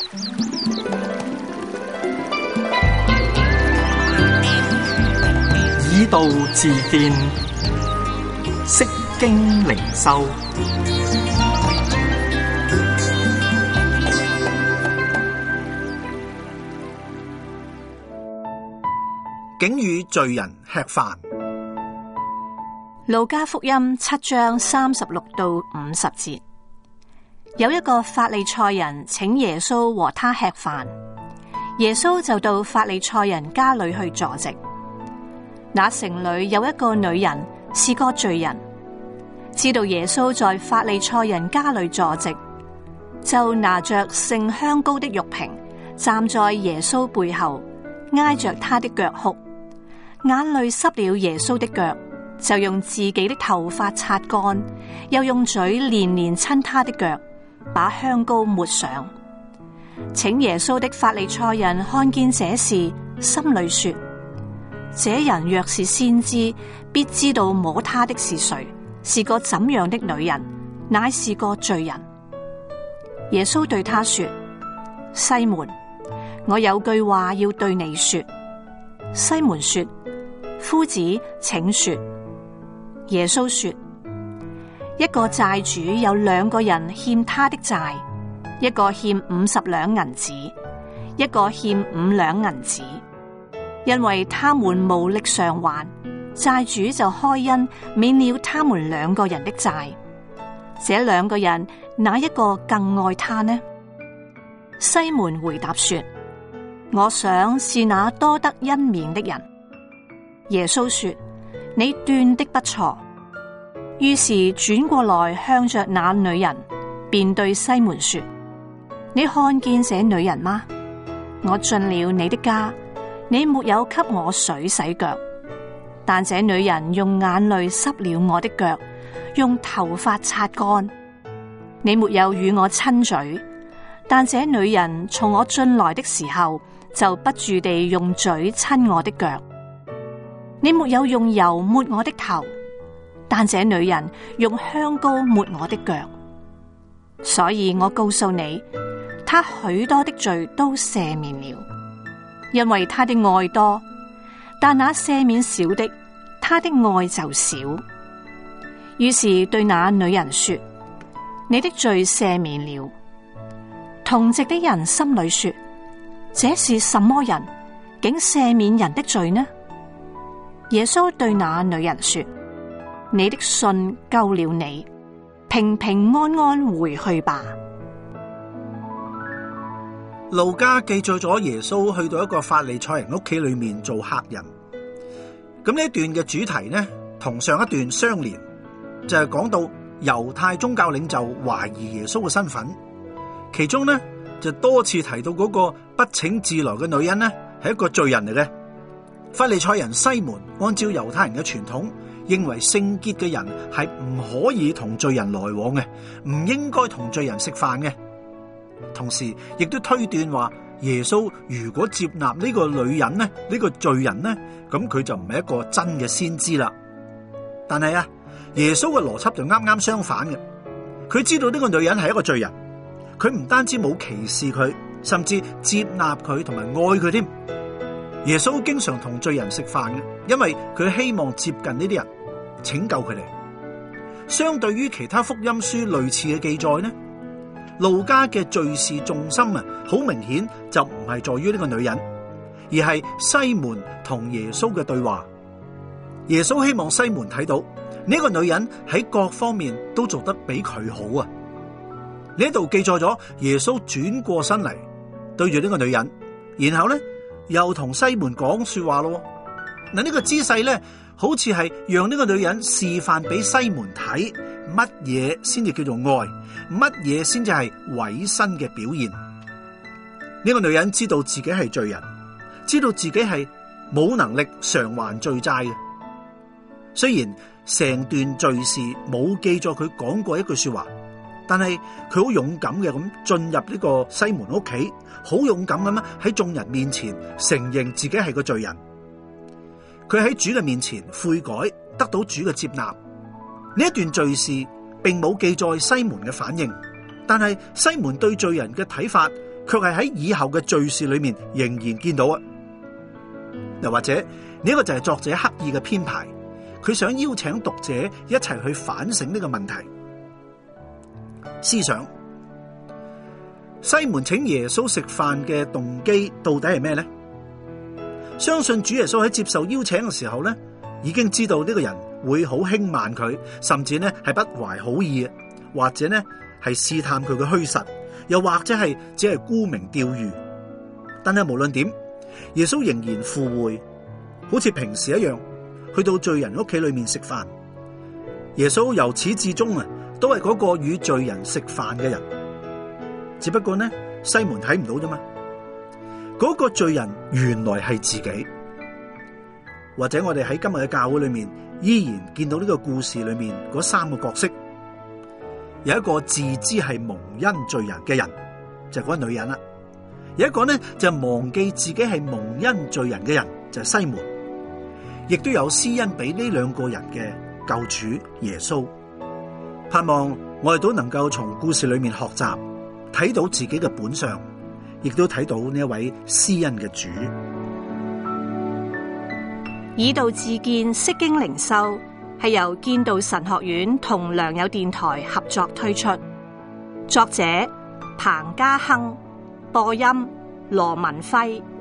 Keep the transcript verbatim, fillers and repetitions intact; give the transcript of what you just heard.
以道自見，釋經靈修。 竟與罪人吃飯。 路加福音七章三十六到五十節，有一個法利賽人請耶穌和他吃飯，耶穌就到法利賽人家裏去坐席。那城裏有一個女人是個罪人，知道耶穌在法利賽人家裏坐席，就拿着盛香膏的玉瓶，站在耶穌背後，挨着他的腳哭，眼淚濕了耶穌的腳，就用自己的頭髮擦乾，又用嘴連連親他的腳，把香膏抹上。請耶穌的法利賽人看見這事，心裏說：這人若是先知，必知道摸他的是誰，是個怎樣的女人，乃是個罪人。耶穌對他說：西門，我有句話要對你說。西門說：夫子，請說。耶穌說：一個債主有兩個人欠他的債，一個欠五十兩銀子，一個欠五兩銀子。因為他們無力償還，債主就開恩免了他們兩個人的債。這兩個人哪一個更愛他呢？西門回答說：我想是那多得恩免的人。耶穌說：你斷的不錯。於是轉過來向着那女人，便對西門說：你看見這女人嗎？我進了你的家，你沒有給我水洗腳，但這女人用眼淚濕了我的腳，用頭髮擦乾。你沒有與我親嘴，但這女人從我進來的時候，就不住地用嘴親我的腳。你沒有用油抹我的頭，但這女人用香膏抹我的腳。所以我告訴你，她許多的罪都赦免了，因為她的愛多；但那赦免少的，她的愛就少。於是對那女人說：你的罪赦免了。同席的人心裏說：這是什麼人，竟赦免人的罪呢？耶穌對那女人說：你的信救了你，平平安安回去吧。 路加記載咗耶穌去到一個法利賽人屋企裏面做客人。咁呢一段嘅主題呢，同上一段相連，就係講到猶太宗教領袖懷疑耶穌嘅身份，其中呢就多次提到嗰個不請自來嘅女人呢係一個罪人嚟嘅。法利賽人西門按照猶太人嘅傳統，認為聖潔嘅人係唔可以同罪人來往嘅，唔應該同罪人食飯嘅。同時亦都推斷話，耶穌如果接納呢個女人呢，呢個罪人呢，咁佢就唔係一個真嘅先知啦。但係啊，耶穌嘅邏輯就啱啱相反嘅。佢知道呢個女人係一個罪人，佢唔單止冇歧視佢，甚至接納佢同埋愛佢添。耶穌經常同罪人食飯嘅，因為佢希望接近呢啲人，拯救佢哋。相對於其他福音書類似嘅記載呢，路加嘅敘事重心啊，好明顯就唔係在於呢個女人，而係西門同耶穌嘅對話。耶穌希望西門睇到呢個女人喺各方面都做得比佢好啊。呢度記載咗耶穌轉過身嚟對住呢個女人，然後呢又同西門講說話咯。嗱，呢個姿勢咧，好似係讓呢個女人示範俾西門睇乜嘢先至叫做愛，乜嘢先至係委身嘅表現。呢個女人知道自己係罪人，知道自己係冇能力償還罪債嘅。雖然成段敘事冇記載佢講過一句說話，但係佢好勇敢嘅咁進入呢個西門屋企，好勇敢咁喺眾人面前承認自己係個罪人。佢喺主嘅面前悔改，得到主嘅接納。呢一段敘事並冇記載西門嘅反應，但係西門對罪人嘅睇法卻係喺以後嘅敘事裏面仍然見到啊。又或者呢一個就係作者刻意嘅編排，佢想邀請讀者一齊去反省呢個問題。思想西門請耶穌食飯嘅動機到底係咩呢？相信主耶穌喺接受邀請嘅時候咧，已經知道呢個人會好輕慢佢，甚至呢係不懷好意，或者呢係試探佢嘅虛實，又或者係只係沽名釣譽。但係無論點，耶穌仍然赴會，好似平時一樣去到罪人屋企裏面食飯。耶穌由始至終啊，都係嗰個與罪人食飯嘅人，只不過呢西門睇唔到啫嘛。嗰個罪人原來係自己。或者我哋喺今日嘅教會裏面依然見到呢個故事裏面嗰三個角色，有一個自知係蒙恩罪人嘅人，就係嗰個女人啦。有一個呢就係忘記自己係蒙恩罪人嘅人，就係西門。亦都有施恩俾呢兩個人嘅救主耶穌。盼望我哋都能夠從故事裏面學習，睇到自己嘅本相，亦都睇到呢一位施恩嘅主。 以道自見，釋經靈修係由建道神學院同良友電台合作推出，作者彭家亨，播音羅文輝。